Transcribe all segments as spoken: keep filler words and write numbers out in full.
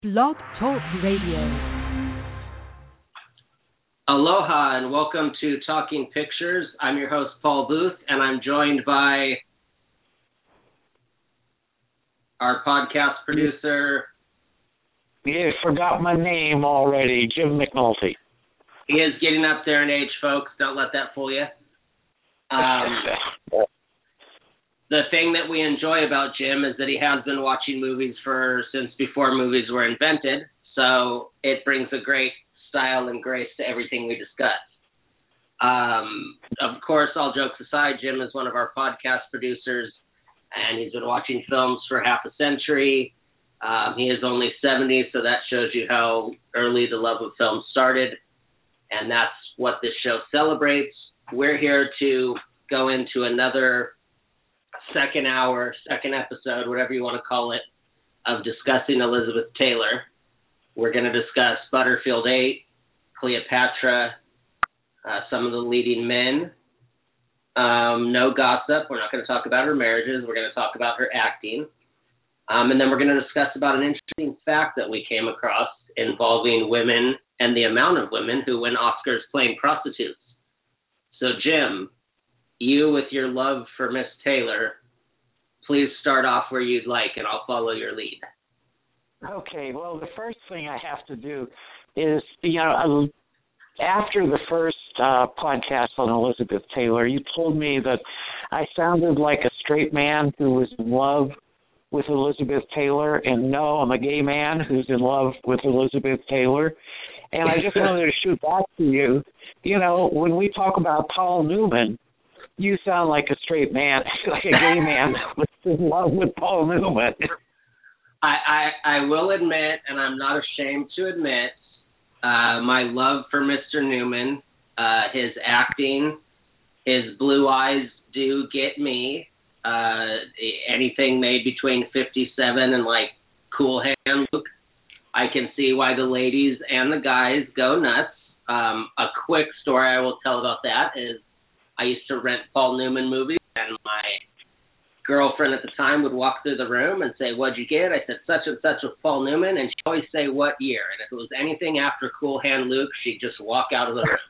Blog Talk Radio. Aloha and welcome to Talking Pictures. I'm your host, Paul Booth, and I'm joined by our podcast producer. You forgot my name already, Jim McNulty. He is getting up there in age, folks. Don't let that fool you. Um, the thing that we enjoy about Jim is that he has been watching movies for since before movies were invented, so it brings a great style and grace to everything we discuss. Um, of course, all jokes aside, Jim is one of our podcast producers, and he's been watching films for half a century. Um, he is only seventy, so that shows you how early the love of film started, and that's what this show celebrates. We're here to go into another second hour, second episode, whatever you want to call it, of discussing Elizabeth Taylor. We're going to discuss Butterfield eight, Cleopatra, uh, some of the leading men. Um, no gossip. We're not going to talk about her marriages. We're going to talk about her acting. Um, and then we're going to discuss about an interesting fact that we came across involving women and the amount of women who win Oscars playing prostitutes. So, Jim, you with your love for Miss Taylor, please start off where you'd like, and I'll follow your lead. Okay, well, the first thing I have to do is, you know, after the first uh, podcast on Elizabeth Taylor, you told me that I sounded like a straight man who was in love with Elizabeth Taylor, and no, I'm a gay man who's in love with Elizabeth Taylor. And I just wanted to shoot back to you. You know, when we talk about Paul Newman, you sound like a straight man, like a gay man who's in love with Paul Newman. I, I, I will admit, and I'm not ashamed to admit, uh, my love for Mister Newman, uh, his acting, his blue eyes do get me. Uh, anything made between fifty-seven and like Cool Hand Luke, I can see why the ladies and the guys go nuts. Um, a quick story I will tell about that is I used to rent Paul Newman movies, and my girlfriend at the time would walk through the room and say, "What'd you get?" I said, "Such and such with Paul Newman," and she'd always say, "What year?" And if it was anything after Cool Hand Luke, she'd just walk out of the room.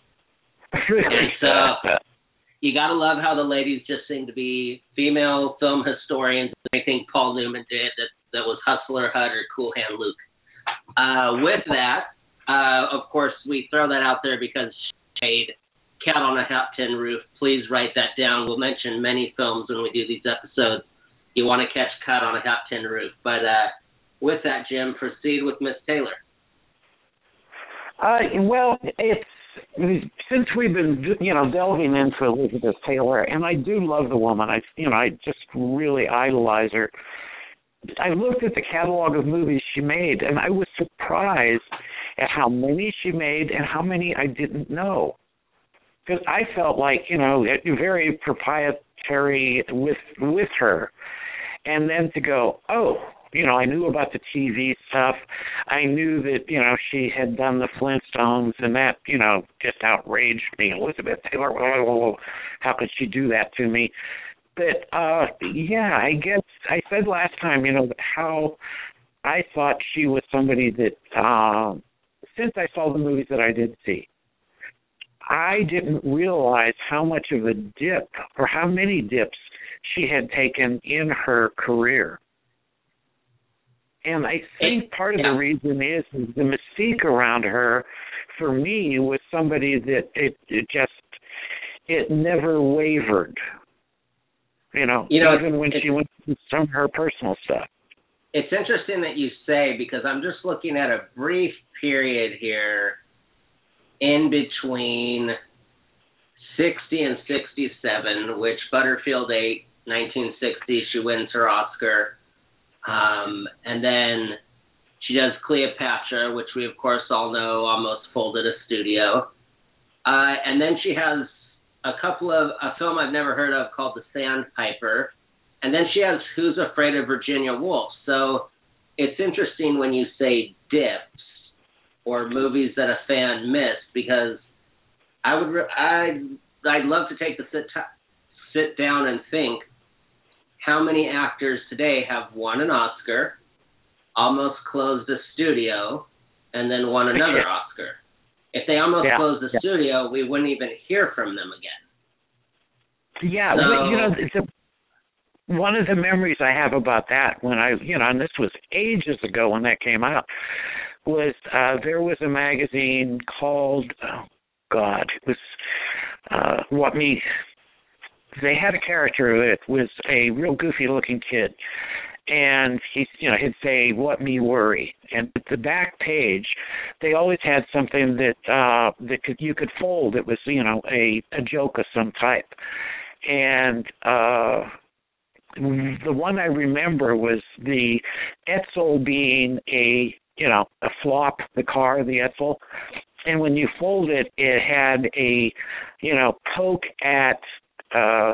And so you got to love how the ladies just seem to be female film historians. Anything Paul Newman did that, that was Hustler Hut or Cool Hand Luke. Uh, with that, uh, of course, we throw that out there because she made Cat on a Hat Tin Roof. Please write that down. We'll mention many films when we do these episodes. You want to catch Cat on a Hat Tin Roof. But uh, with that, Jim, proceed with Miss Taylor. Uh, well, it's since we've been, you know, delving into Elizabeth Taylor, and I do love the woman. I, you know, I just really idolize her. I looked at the catalog of movies she made, and I was surprised at how many she made and how many I didn't know. Because I felt like, you know, very proprietary with with her. And then to go, oh, you know, I knew about the T V stuff. I knew that, you know, she had done the Flintstones, and that, you know, just outraged me. Elizabeth Taylor, oh, how could she do that to me? But, uh, yeah, I guess I said last time, you know, how I thought she was somebody that, uh, since I saw the movies that I did see, I didn't realize how much of a dip or how many dips she had taken in her career. And I think part of the reason is, is the mystique around her, for me, was somebody that it, it just, it never wavered. You know, you know even when she went through some of her personal stuff. It's interesting that you say, because I'm just looking at a brief period here in between sixty and sixty-seven, which Butterfield eight, nineteen sixty, she wins her Oscar. Um, and then she does Cleopatra, which we, of course, all know almost folded a studio. Uh, and then she has a couple of, a film I've never heard of called The Sandpiper. And then she has Who's Afraid of Virginia Woolf. So it's interesting when you say dips or movies that a fan missed, because I would, I, I'd love to take the sit, sit down and think how many actors today have won an Oscar, almost closed a studio and then won another yeah. Oscar. If they almost yeah. closed the yeah. studio, we wouldn't even hear from them again. Yeah, so, well, you know, the, one of the memories I have about that when I, you know, and this was ages ago when that came out, was uh, there was a magazine called, oh, God, it was uh, what me, they had a character that was a real goofy-looking kid. And he, you know, he'd say, "What me worry?" And at the back page, they always had something that uh, that could you could fold. It was, you know, a, a joke of some type. And uh, the one I remember was the Edsel being a, you know, a flop, the car, the Edsel. And when you fold it, it had a, you know, poke at. Uh,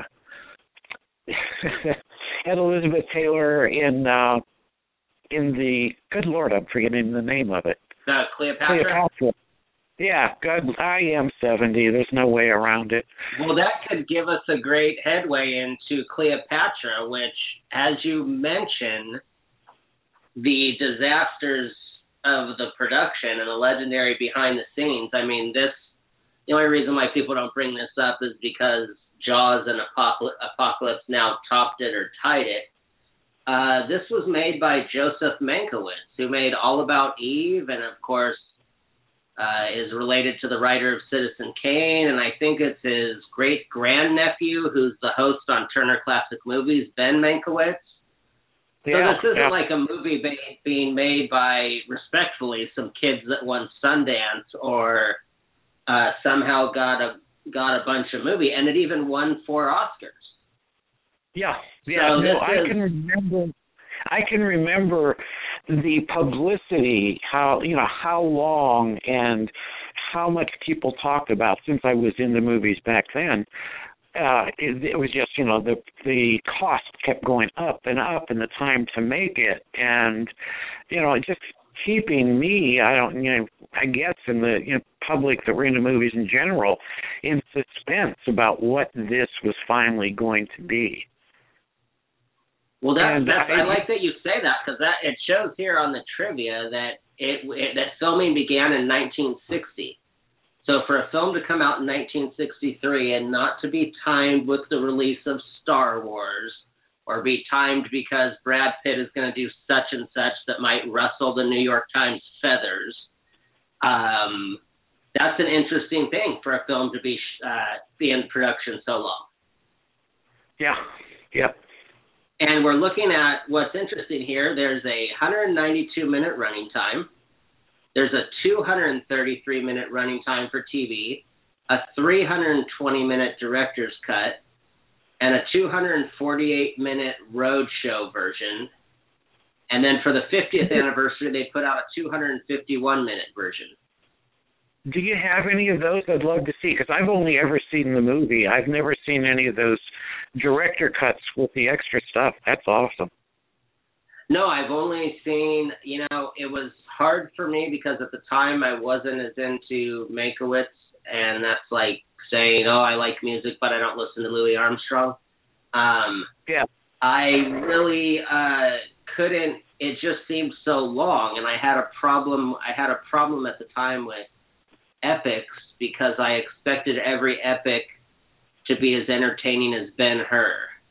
had Elizabeth Taylor in uh, in the good Lord, I'm forgetting the name of it. Uh, Cleopatra. Cleopatra. Yeah, God, I am seventy. There's no way around it. Well, that could give us a great headway into Cleopatra, which, as you mentioned, the disasters of the production and the legendary behind the scenes. I mean, this. The only reason why people don't bring this up is because Jaws and Apocalypse Now topped it or tied it. Uh, this was made by Joseph Mankiewicz, who made All About Eve, and of course uh, is related to the writer of Citizen Kane, and I think it's his great-grandnephew, who's the host on Turner Classic Movies, Ben Mankiewicz. Yeah, so this isn't yeah. like a movie ba- being made by, respectfully, some kids that won Sundance or uh, somehow got a got a bunch of movie, and it even won four Oscars. Yeah, yeah. So no, I is, can remember. I can remember the publicity, how you know how long and how much people talked about since I was in the movies back then. Uh, it, it was just you know the the cost kept going up and up, and the time to make it, and you know it just. Keeping me, I don't, you know, I guess in the you know, public that were into movies in general, in suspense about what this was finally going to be. Well, that's, and that's I, I like that you say that because that it shows here on the trivia that it, it that filming began in nineteen sixty. So for a film to come out in nineteen sixty-three and not to be timed with the release of Star Wars, or be timed because Brad Pitt is going to do such and such that might rustle the New York Times feathers. Um, that's an interesting thing for a film to be uh, be in production so long. Yeah, yep. And we're looking at what's interesting here. There's a one hundred ninety-two minute running time. There's a two hundred thirty-three minute running time for T V, a three hundred twenty minute director's cut, and a two hundred forty-eight minute roadshow version. And then for the fiftieth anniversary, they put out a two hundred fifty-one minute version. Do you have any of those? I'd love to see, because I've only ever seen the movie. I've never seen any of those director cuts with the extra stuff. That's awesome. No, I've only seen, you know, it was hard for me because at the time I wasn't as into Mankiewicz, and that's like saying, oh, I like music, but I don't listen to Louis Armstrong. Um, yeah. I really uh, couldn't, it just seemed so long, and I had a problem, I had a problem at the time with epics because I expected every epic to be as entertaining as Ben-Hur.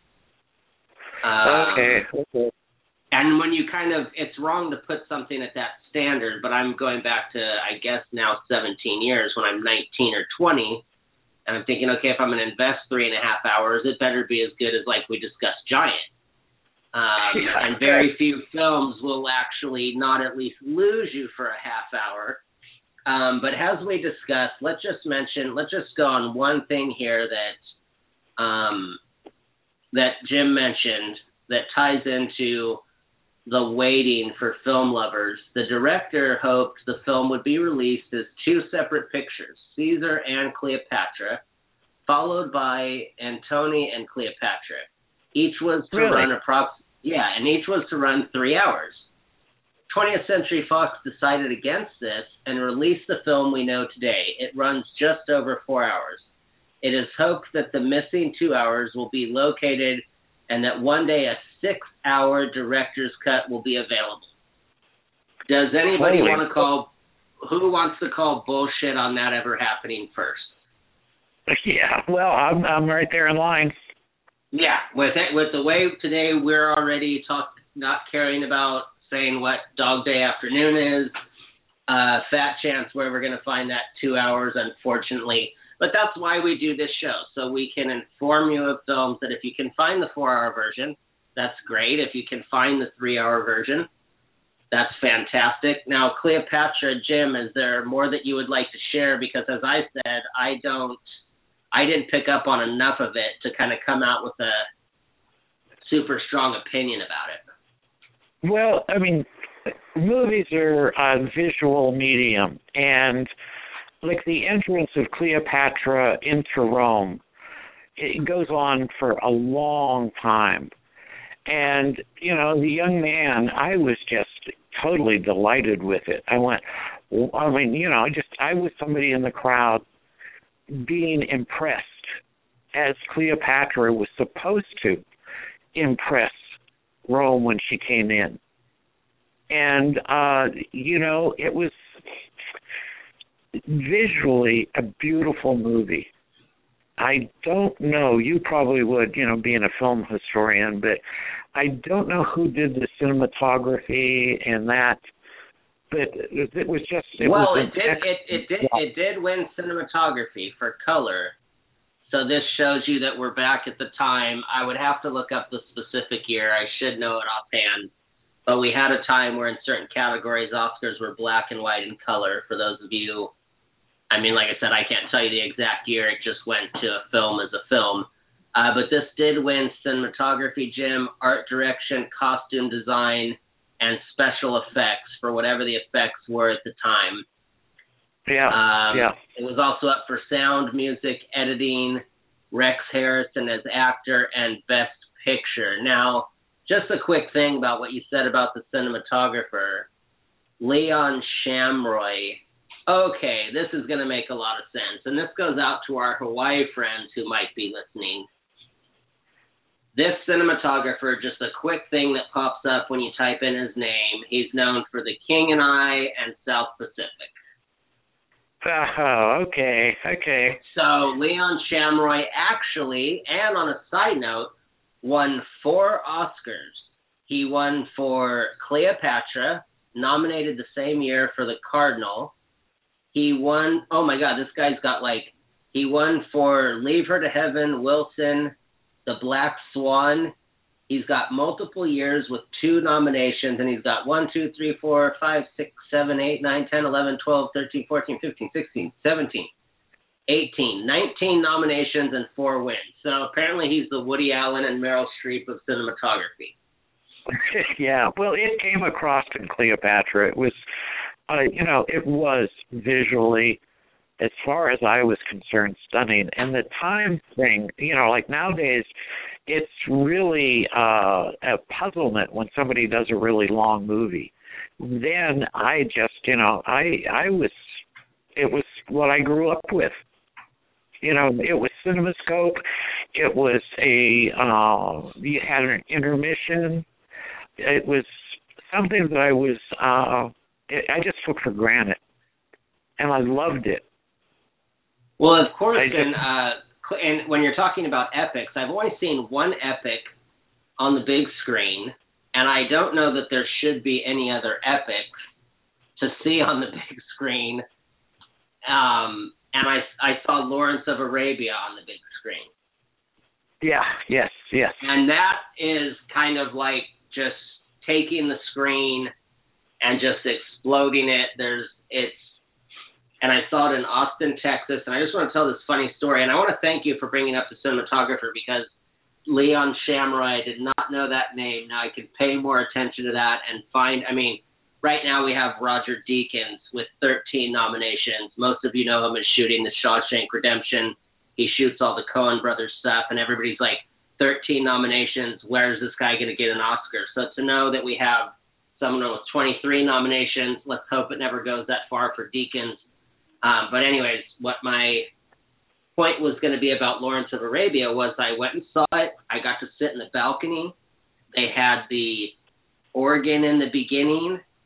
Um, okay. okay. And when you kind of, it's wrong to put something at that standard, but I'm going back to, I guess, now seventeen years when I'm nineteen or twenty, and I'm thinking, okay, if I'm going to invest three and a half hours, it better be as good as, like we discussed, Giant. Um, yeah. And very few films will actually not at least lose you for a half hour. Um, but as we discussed, let's just mention, let's just go on one thing here that um, that Jim mentioned that ties into the waiting for film lovers. The director hoped the film would be released as two separate pictures, Caesar and Cleopatra, followed by Antony and Cleopatra. Each was to really? run approx yeah, and each was to run three hours. twentieth Century Fox decided against this and released the film we know today. It runs just over four hours. It is hoped that the missing two hours will be located and that one day a six-hour director's cut will be available. Does anybody Totally. want to call, who wants to call bullshit on that ever happening first? Yeah, well, I'm I'm right there in line. Yeah, with it, with the way today we're already talk, not caring about saying what Dog Day Afternoon is, uh, fat chance where we're going to find that two hours, unfortunately. But that's why we do this show, so we can inform you of films that if you can find the four-hour version, that's great. If you can find the three-hour version, that's fantastic. Now, Cleopatra, Jim, is there more that you would like to share? Because as I said, I don't, I didn't pick up on enough of it to kind of come out with a super strong opinion about it. Well, I mean, movies are a visual medium, and like the entrance of Cleopatra into Rome, it goes on for a long time. And, you know, the young man, I was just totally delighted with it. I went, I mean, you know, just, I was somebody in the crowd being impressed as Cleopatra was supposed to impress Rome when she came in. And, uh, you know, it was visually a beautiful movie. I don't know, you probably would, you know, being a film historian, but I don't know who did the cinematography and that, but it was just, it well, was it did, it, it did, it did win cinematography for color, so this shows you that we're back at the time. I would have to look up the specific year, I should know it offhand, but we had a time where in certain categories, Oscars were black and white in color, for those of you. I mean, like I said, I can't tell you the exact year. It just went to a film as a film. Uh, but this did win cinematography, Jim, art direction, costume design, and special effects for whatever the effects were at the time. Yeah, um, yeah. It was also up for sound, music, editing, Rex Harrison as actor, and best picture. Now, just a quick thing about what you said about the cinematographer. Leon Shamroy. Okay, this is going to make a lot of sense, and this goes out to our Hawaii friends who might be listening. This cinematographer, just a quick thing that pops up when you type in his name, he's known for The King and I and South Pacific. Oh, okay, okay. So Leon Shamroy actually, and on a side note, won four Oscars. He won for Cleopatra, nominated the same year for The Cardinal. He won, oh my God, this guy's got like, he won for Leave Her to Heaven, Wilson, The Black Swan. He's got multiple years with two nominations, and he's got one, two, three, four, five, six, seven, eight, nine, ten, eleven, twelve, thirteen, fourteen, fifteen, sixteen, seventeen, eighteen, nineteen nominations and four wins. So apparently he's the Woody Allen and Meryl Streep of cinematography. Yeah, well, it came across in Cleopatra. It was, uh, you know, it was visually, as far as I was concerned, stunning. And the time thing, you know, like nowadays, it's really uh, a puzzlement when somebody does a really long movie. Then I just, you know, I I was, it was what I grew up with. You know, it was CinemaScope. It was a, uh, you had an intermission. It was something that I was, uh, I just took for granted, and I loved it. Well, of course, I and, just, uh, and when you're talking about epics, I've only seen one epic on the big screen, and I don't know that there should be any other epics to see on the big screen. Um, and I, I saw Lawrence of Arabia on the big screen. Yeah, yes, yes. And that is kind of like just taking the screen and just exploding it. There's, it's, and I saw it in Austin, Texas, and I just want to tell this funny story, and I want to thank you for bringing up the cinematographer, because Leon Shamroy, I did not know that name. Now I can pay more attention to that and find, I mean, right now we have Roger Deakins with thirteen nominations. Most of you know him as shooting The Shawshank Redemption. He shoots all the Coen Brothers stuff, and everybody's like, thirteen nominations, where's this guy going to get an Oscar? So to know that we have someone with twenty-three nominations, let's hope it never goes that far for Deakins. Um, but anyways, what my point was going to be about Lawrence of Arabia was I went and saw it. I got to sit in the balcony. They had the organ in the beginning,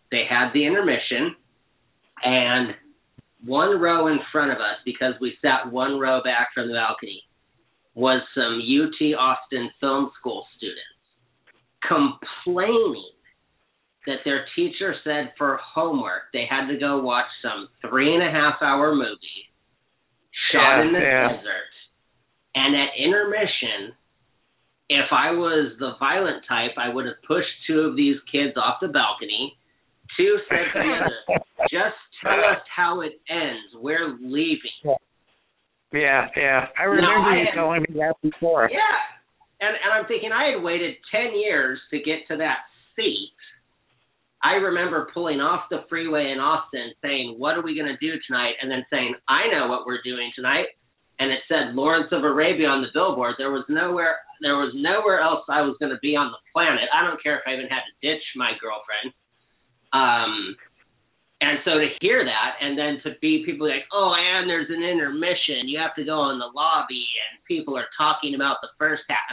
they had the intermission, and one row in front of us, because we sat one row back from the balcony, was some U T Austin Film School students complaining that their teacher said for homework they had to go watch some three and a half hour movie shot yeah, in the yeah. desert. And at intermission, if I was the violent type, I would have pushed two of these kids off the balcony. Two said to the other, just tell us how it ends. We're leaving. Yeah, yeah. I remember now, I you had, telling me that before. Yeah. And, and I'm thinking I had waited ten years to get to that seat. I remember pulling off the freeway in Austin saying, what are we going to do tonight? And then saying, I know what we're doing tonight. And it said Lawrence of Arabia on the billboard. There was nowhere there was nowhere else I was going to be on the planet. I don't care if I even had to ditch my girlfriend. Um, and so to hear that, and then to be people like, oh, and there's an intermission. You have to go in the lobby, and people are talking about the first half.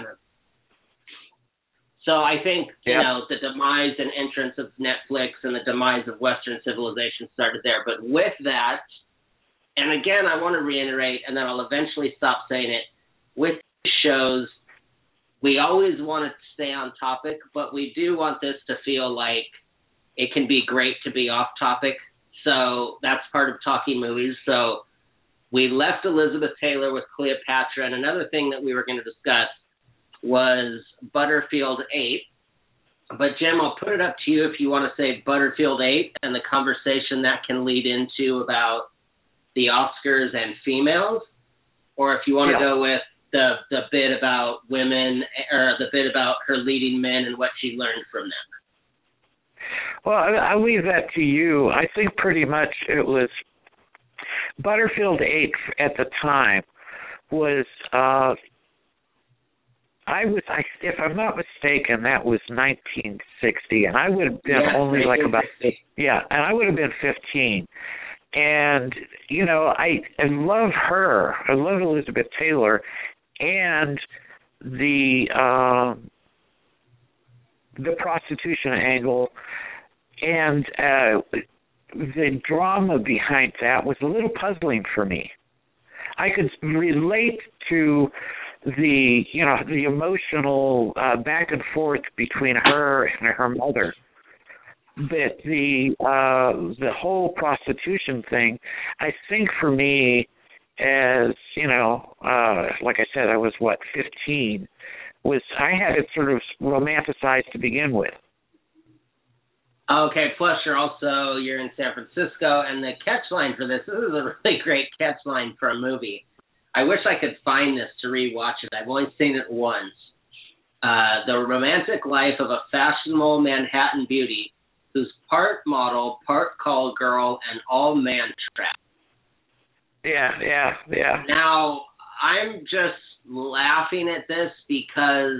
So I think, you yep. know, the demise and entrance of Netflix and the demise of Western civilization started there. But with that, and again, I want to reiterate, and then I'll eventually stop saying it, with shows, we always want to stay on topic, but we do want this to feel like it can be great to be off topic. So that's part of talking movies. So we left Elizabeth Taylor with Cleopatra, and another thing that we were going to discuss was Butterfield eight. But Jim, I'll put it up to you if you want to say Butterfield eight and the conversation that can lead into about the Oscars and females, or if you want yeah. to go with the the bit about women, or the bit about her leading men and what she learned from them. Well, I'll leave that to you. I think pretty much it was Butterfield eight at the time was, uh, I was, I, if I'm not mistaken, that was nineteen sixty, and I would have been yeah, only like about, yeah, and I would have been fifteen. And, you know, I, I love her. I love Elizabeth Taylor. And the um, the prostitution angle and uh, the drama behind that was a little puzzling for me. I could relate to the, you know, the emotional uh, back and forth between her and her mother. But the uh, the whole prostitution thing, I think for me, as you know, uh, like I said, I was what fifteen, was I had it sort of romanticized to begin with. Okay. Plus, you're also you're in San Francisco, and the catchline for this, this is a really great catchline for a movie. I wish I could find this to rewatch it. I've only seen it once. Uh, the romantic life of a fashionable Manhattan beauty who's part model, part call girl, and all man trap. Yeah, yeah, yeah. Now, I'm just laughing at this because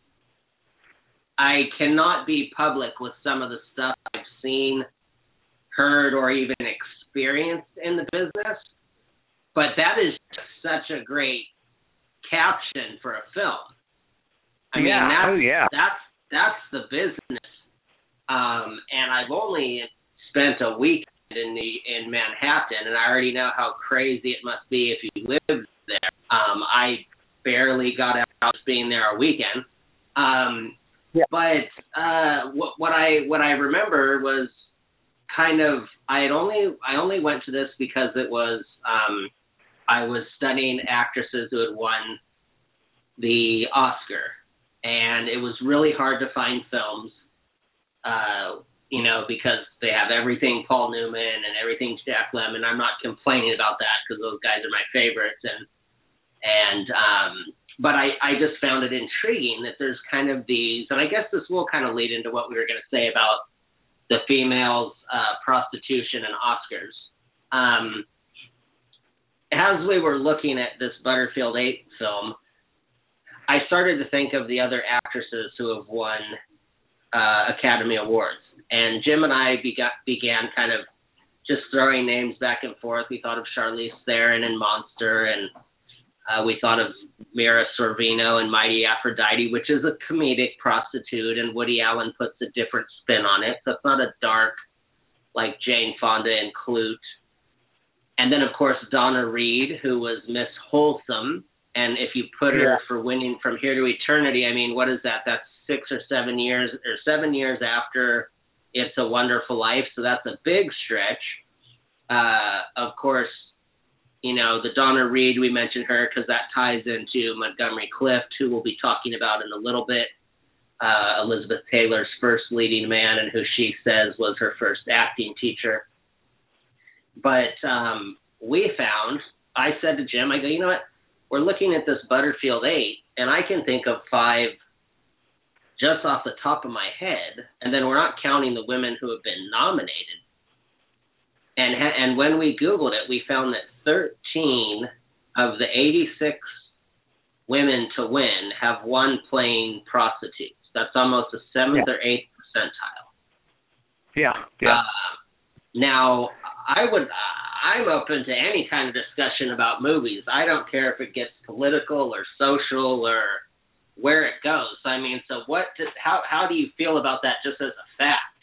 I cannot be public with some of the stuff I've seen, heard, or even experienced in the business, but that is such a great caption for a film. I yeah, mean, that's, oh, yeah. that's, that's the business. Um, and I've only spent a week in the in Manhattan, and I already know how crazy it must be if you live there. Um, I barely got out being there a weekend. Um, yeah. But uh, what, what I what I remember was kind of I had only I only went to this because it was um, I was studying actresses who had won the Oscar, and it was really hard to find films. Uh, you know, because they have everything Paul Newman and everything Jack Lemmon. I'm not complaining about that because those guys are my favorites. And, and um, but I, I just found it intriguing that there's kind of these, and I guess this will kind of lead into what we were going to say about the females, uh, prostitution and Oscars. Um, as we were looking at this Butterfield eight film, I started to think of the other actresses who have won Uh, Academy Awards. And Jim and I began, began kind of just throwing names back and forth. We thought of Charlize Theron in Monster, and uh, we thought of Mira Sorvino in Mighty Aphrodite, which is a comedic prostitute, and Woody Allen puts a different spin on it. So it's not a dark like Jane Fonda and Clute. And then, of course, Donna Reed, who was Miss Wholesome. And if you put her Yeah. for winning From Here to Eternity, I mean, what is that? That's six or seven years, or seven years after It's a Wonderful Life. So that's a big stretch. Uh, of course, you know, the Donna Reed, we mentioned her because that ties into Montgomery Clift, who we'll be talking about in a little bit. Uh, Elizabeth Taylor's first leading man, and who she says was her first acting teacher. But um, we found, I said to Jim, I go, you know what? We're looking at this Butterfield eight, and I can think of five just off the top of my head, and then we're not counting the women who have been nominated. And ha- and when we Googled it, we found that thirteen of the eighty-six women to win have won playing prostitutes. That's almost a seventh Yeah. or eighth percentile. Yeah, yeah. Uh, now, I would, I'm open to any kind of discussion about movies. I don't care if it gets political or social or where it goes. I mean, so what? Does, how how do you feel about that? Just as a fact?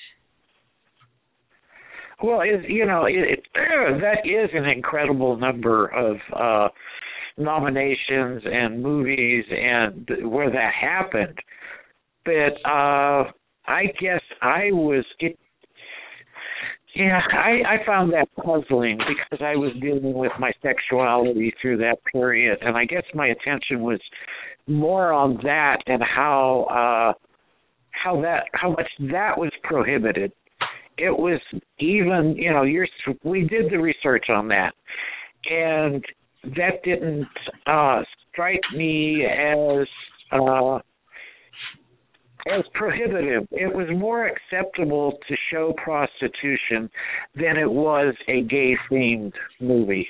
Well, it, you know, it, it, that is an incredible number of uh, nominations and movies and where that happened. But uh, I guess I was it. Yeah, I, I found that puzzling because I was dealing with my sexuality through that period, and I guess my attention was more on that and how uh, how that how much that was prohibited. It was even, you know, you're, we did the research on that, and that didn't uh, strike me as uh, as prohibitive. It was more acceptable to show prostitution than it was a gay-themed movie.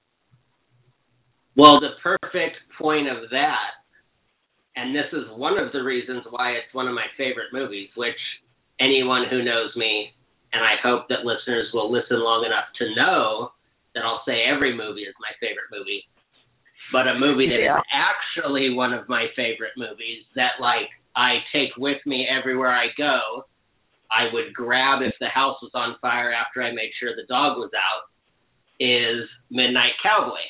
Well, the perfect point of that, and this is one of the reasons why it's one of my favorite movies, which anyone who knows me, and I hope that listeners will listen long enough to know that I'll say every movie is my favorite movie, but a movie that Yeah. is actually one of my favorite movies that, like, I take with me everywhere I go. I would grab if the house was on fire after I made sure the dog was out, is Midnight Cowboy.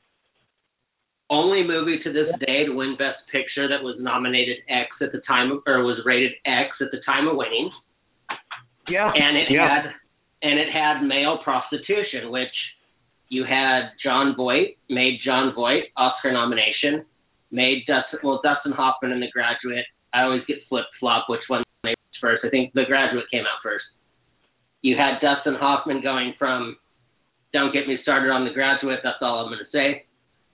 Only movie to this day to win Best Picture that was nominated X at the time, of, or was rated X at the time of winning. Yeah, And it yeah. had and it had male prostitution, which you had John Voight, made John Voight, Oscar nomination, made Dustin, well, Dustin Hoffman in The Graduate. I always get flip-flop which one was first. I think The Graduate came out first. You had Dustin Hoffman going from, don't get me started on The Graduate, that's all I'm going to say.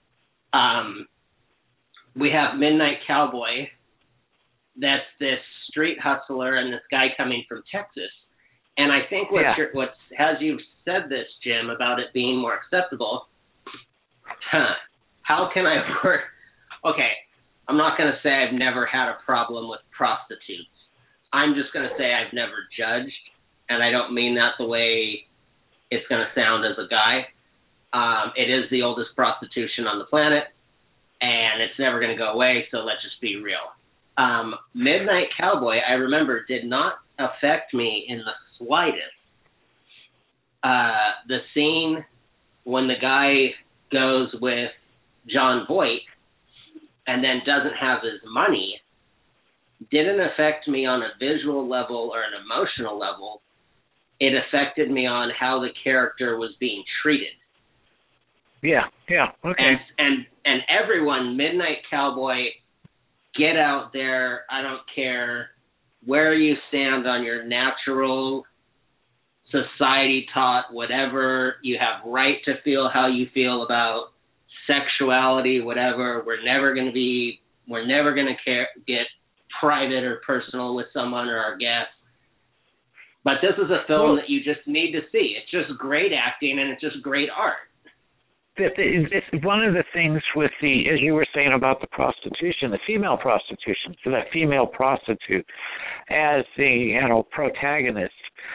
Um, we have Midnight Cowboy, that's this street hustler and this guy coming from Texas. And I think what Yeah. you're, what's, as you've said this, Jim, about it being more acceptable, huh, how can I work? Okay, I'm not going to say I've never had a problem with prostitutes. I'm just going to say I've never judged, and I don't mean that the way it's going to sound as a guy. Um, it is the oldest prostitution on the planet, and it's never going to go away, so let's just be real. Um, Midnight Cowboy, I remember, did not affect me in the slightest. Uh, the scene when the guy goes with John Voight and then doesn't have his money didn't affect me on a visual level or an emotional level. It affected me on how the character was being treated. Yeah, yeah, okay. And and and everyone, Midnight Cowboy, get out there. I don't care where you stand on your natural, society-taught, whatever. You have right to feel how you feel about sexuality, whatever. We're never going to be, we're never going to care, get private or personal with someone or our guests. But this is a film that you just need to see. It's just great acting and it's just great art. It's one of the things with the, as you were saying about the prostitution, the female prostitution, so that female prostitute as the, you know, protagonist.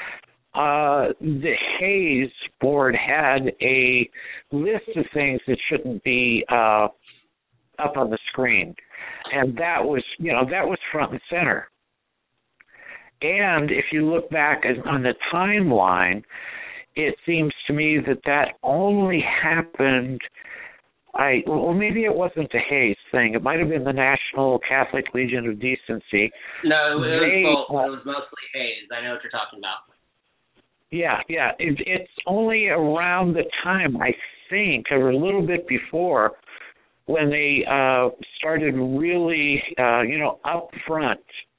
Uh, the Hays board had a list of things that shouldn't be uh, up on the screen, and that was, you know, that was front and center. and if you look back on the timeline, it seems to me that that only happened. I well, maybe it wasn't the Hayes thing. It might have been the National Catholic Legion of Decency. No, it was they, both. Uh, it was mostly Hayes. I know what you're talking about. Yeah, yeah. It, it's only around the time, I think, or a little bit before, when they uh, started really, uh, you know, up front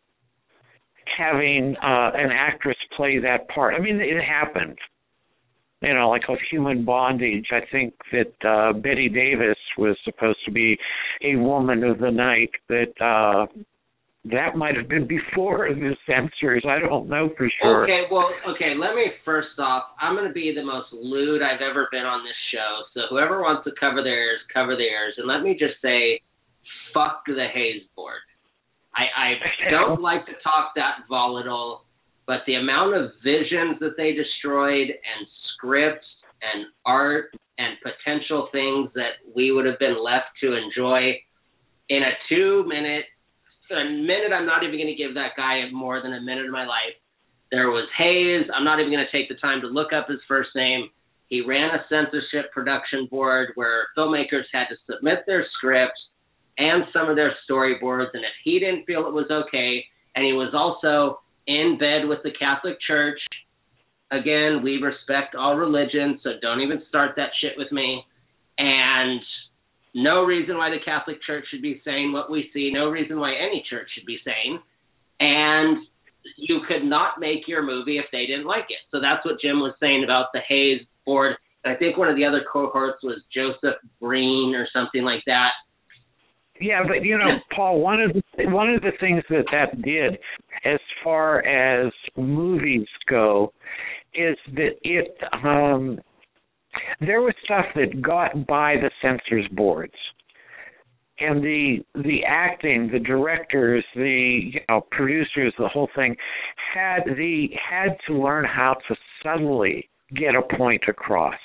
having uh, an actress play that part. I mean, it happened. You know, like with Human Bondage, I think that uh, Betty Davis was supposed to be a woman of the night, but uh, that might have been before the censors. I don't know for sure. Okay, well, okay, let me first off, I'm going to be the most lewd I've ever been on this show, so whoever wants to cover theirs, cover theirs. And let me just say, fuck the Hayes Board. I, I don't like to talk that volatile, but the amount of visions that they destroyed and scripts and art and potential things that we would have been left to enjoy in a two-minute, a minute I'm not even going to give that guy more than a minute of my life. There was Hayes. I'm not even going to take the time to look up his first name. He ran a censorship production board where filmmakers had to submit their scripts and some of their storyboards, and if he didn't feel it was okay, and he was also in bed with the Catholic Church. Again, we respect all religions, so don't even start that shit with me. And no reason why the Catholic Church should be saying what we see, no reason why any church should be saying. And you could not make your movie if they didn't like it. So that's what Jim was saying about the Hayes Board. And I think one of the other cohorts was Joseph Breen or something like that. Yeah, but you know, Paul, one of the one of the things that that did, as far as movies go, is that it um, there was stuff that got by the censors boards, and the the acting, the directors, the you know producers, the whole thing had the had to learn how to subtly get a point across.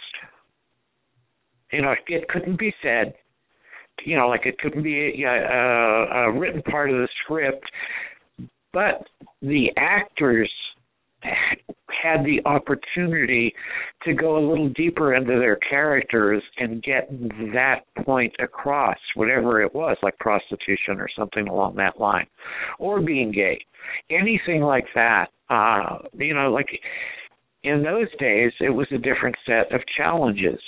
You know, it couldn't be said. You know, like it couldn't be a, a, a written part of the script, but the actors had the opportunity to go a little deeper into their characters and get that point across, whatever it was, like prostitution or something along that line, or being gay, anything like that. Uh, you know, like in those days, it was a different set of challenges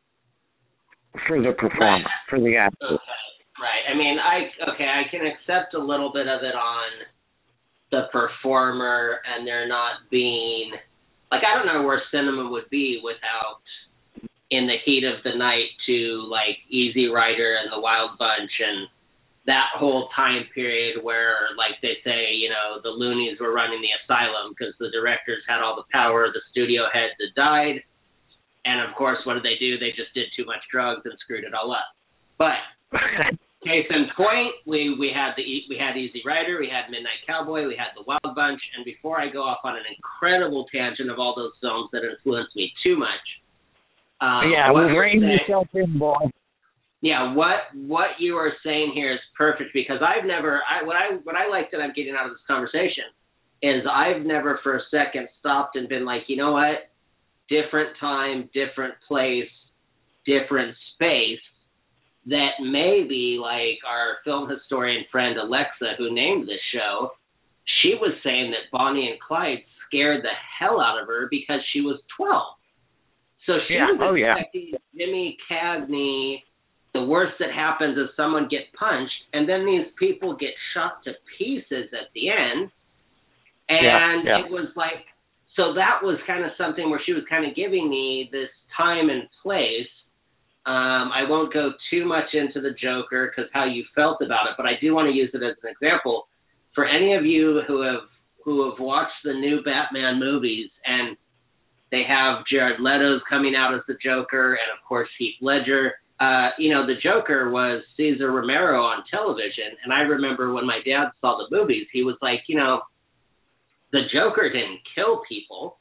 for the performer, right. For the actor. Okay. Right. I mean, I okay, I can accept a little bit of it on the performer and there not being, like, I don't know where cinema would be without In the Heat of the Night to, like, Easy Rider and The Wild Bunch and that whole time period where, like they say, you know, the loonies were running the asylum because the directors had all the power, the studio heads had died. And, of course, what did they do? They just did too much drugs and screwed it all up. But case in point, we, we had the we had Easy Rider, we had Midnight Cowboy, we had The Wild Bunch. And before I go off on an incredible tangent of all those films that influenced me too much. Um, yeah, well, rein yourself in, boy. Yeah, what what you are saying here is perfect because I've never I what I what I like that I'm getting out of this conversation is I've never for a second stopped and been like, you know what? Different time, different place, different space, that maybe like our film historian friend Alexa, who named this show, she was saying that Bonnie and Clyde scared the hell out of her because she was twelve. So she yeah. was oh, expecting yeah. Jimmy Cagney, the worst that happens is someone get punched, and then these people get shot to pieces at the end. And yeah, yeah. it was like, so that was kind of something where she was kind of giving me this time and place. Um, I won't go too much into the Joker because how you felt about it, but I do want to use it as an example. For any of you who have who have watched the new Batman movies and they have Jared Leto's coming out as the Joker and, of course, Heath Ledger, uh, you know, the Joker was Cesar Romero on television. And I remember when my dad saw the movies, he was like, you know, the Joker didn't kill people.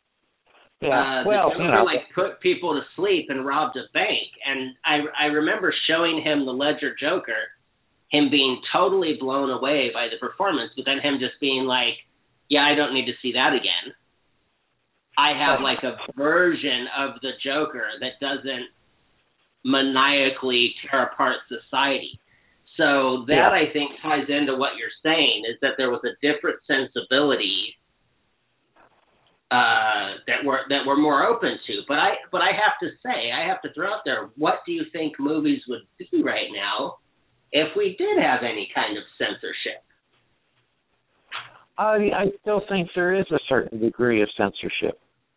Yeah. Uh, the well, Joker, you know. like, put people to sleep and robbed a bank. And I, I remember showing him the Ledger Joker, him being totally blown away by the performance, but then him just being like, yeah, I don't need to see that again. I have like a version of the Joker that doesn't maniacally tear apart society. So that, yeah. I think, ties into what you're saying, is that there was a different sensibility uh, that we're that we're more open to. But I but I have to say, I have to throw out there, what do you think movies would be right now if we did have any kind of censorship? I I still think there is a certain degree of censorship.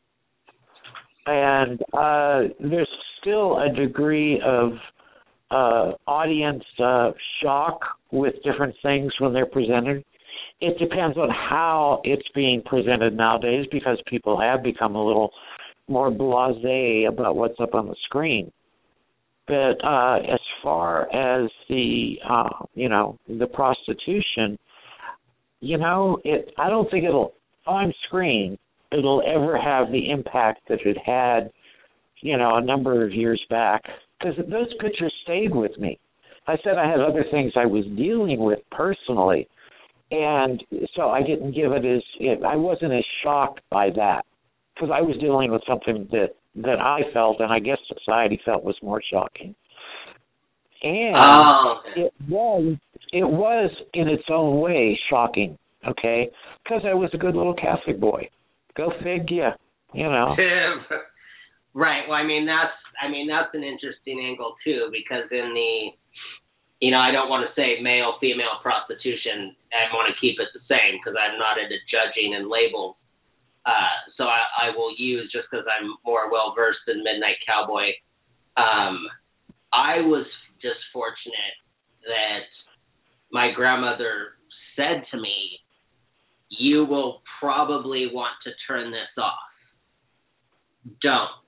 And uh, there's still a degree of uh, audience uh, shock with different things when they're presented. It depends on how it's being presented nowadays, because people have become a little more blasé about what's up on the screen. But uh, as far as the, uh, you know, the prostitution, you know, it. I don't think it'll, on screen, it'll ever have the impact that it had, you know, a number of years back, because those pictures stayed with me. I said I had other things I was dealing with personally, and so I didn't give it as, I wasn't as shocked by that, because I was dealing with something that, that I felt, and I guess society felt, was more shocking. And oh. it was, it was in its own way shocking, okay, because I was a good little Catholic boy. Go figure, you know. Right. Well, I mean that's I mean that's an interesting angle too, because in the, you know, I don't want to say male female prostitution. I want to keep it the same because I'm not into judging and labels. Uh, so I, I will use, just because I'm more well versed in Midnight Cowboy. Um, I was just fortunate that my grandmother said to me, "You will probably want to turn this off. Don't."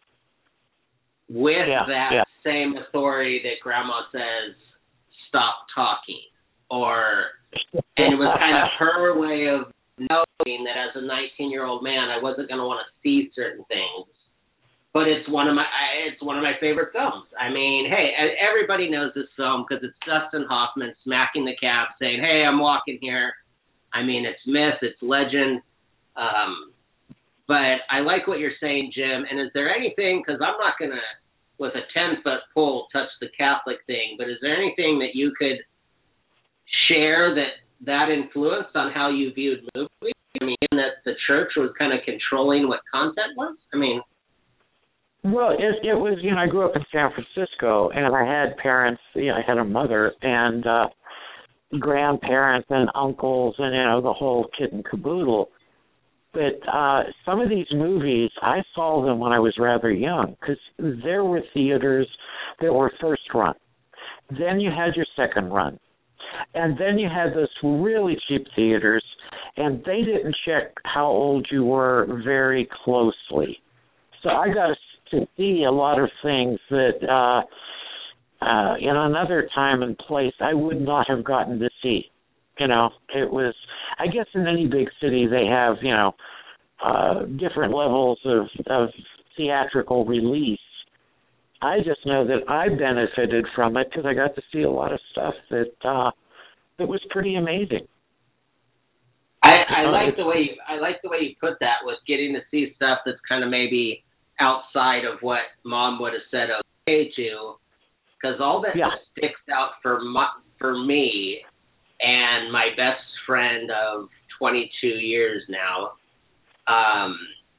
With yeah, that yeah. same authority that Grandma says, "Stop talking." Or, and it was kind of her way of knowing that as a nineteen-year-old man, I wasn't going to want to see certain things. But it's one of my it's one of my favorite films. I mean, hey, everybody knows this film because it's Dustin Hoffman smacking the cab, saying, "Hey, I'm walking here." I mean, it's myth, it's legend. Um, but I like what you're saying, Jim. And is there anything, because I'm not going to, with a ten-foot pole, touch the Catholic thing, but is there anything that you could share that that influenced on how you viewed movies? I mean, that the church was kind of controlling what content was? I mean... Well, it, it was, you know, I grew up in San Francisco, and I had parents, you know, I had a mother, and... uh grandparents and uncles and, you know, the whole kit and caboodle. But uh, some of these movies, I saw them when I was rather young, because there were theaters that were first run. Then you had your second run. And then you had those really cheap theaters, and they didn't check how old you were very closely. So I got to see a lot of things that... Uh, Uh, in another time and place, I would not have gotten to see. You know, it was, I guess in any big city they have, you know, uh, different levels of, of theatrical release. I just know that I benefited from it because I got to see a lot of stuff that uh, that was pretty amazing. I, I like the way you, I like the way you put that, with getting to see stuff that's kind of maybe outside of what Mom would have said okay to. Because all that yeah. sticks out for my, for me and my best friend of twenty-two years now, um,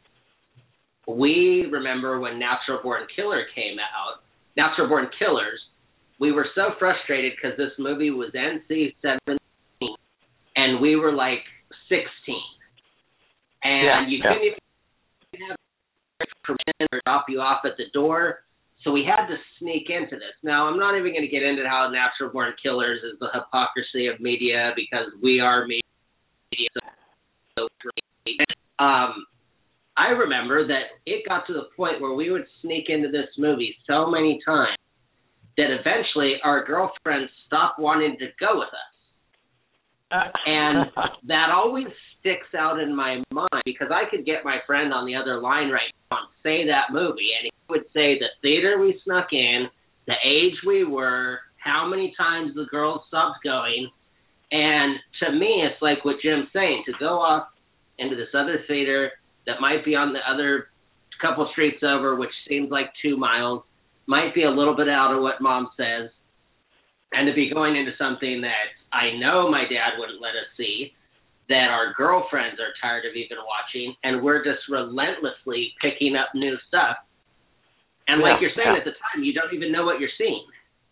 we remember when Natural Born Killer came out, Natural Born Killers, we were so frustrated because this movie was N C seventeen, and we were like sixteen. And yeah, you couldn't yeah. even have permission or drop you off at the door. So we had to sneak into this. Now, I'm not even going to get into how Natural Born Killers is the hypocrisy of media, because we are media. So, um, I remember that it got to the point where we would sneak into this movie so many times that eventually our girlfriends stopped wanting to go with us. And that always sticks out in my mind, because I could get my friend on the other line right now and say that movie, and he would say the theater we snuck in, the age we were, how many times the girls stopped going. And to me, it's like what Jim's saying, to go off into this other theater that might be on the other couple streets over, which seems like two miles, might be a little bit out of what Mom says, and to be going into something that I know my dad wouldn't let us see, that our girlfriends are tired of even watching, and we're just relentlessly picking up new stuff. And yeah, like you're saying, yeah. at the time, you don't even know what you're seeing.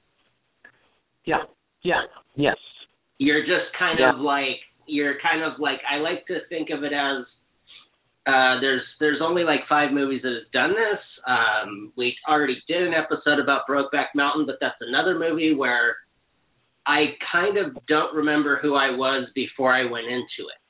Yeah, yeah, yes. You're just kind yeah. of like, you're kind of like, I like to think of it as, Uh, there's there's only like five movies that have done this. Um, we already did an episode about Brokeback Mountain, but that's another movie where I kind of don't remember who I was before I went into it.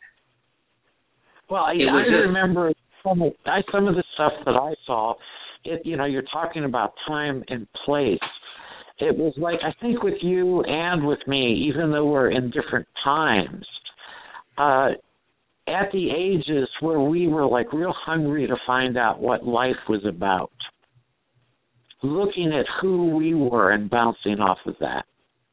Well, I, I just, remember some of, I, some of the stuff that I saw. It, you know, you're talking about time and place. It was like, I think with you and with me, even though we're in different times, uh, at the ages where we were like real hungry to find out what life was about, looking at who we were and bouncing off of that.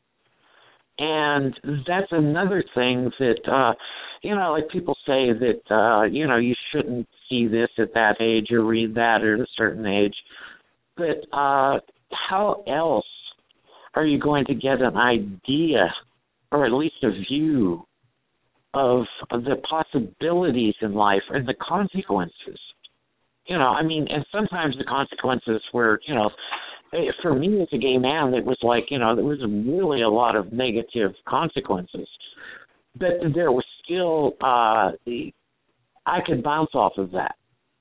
And that's another thing that, uh, you know, like people say that, uh, you know, you shouldn't see this at that age or read that at a certain age. But uh, how else are you going to get an idea or at least a view of the possibilities in life and the consequences? You know, I mean, and sometimes the consequences were, you know, for me as a gay man, it was like, you know, there was really a lot of negative consequences. But there was still, uh, the, I could bounce off of that.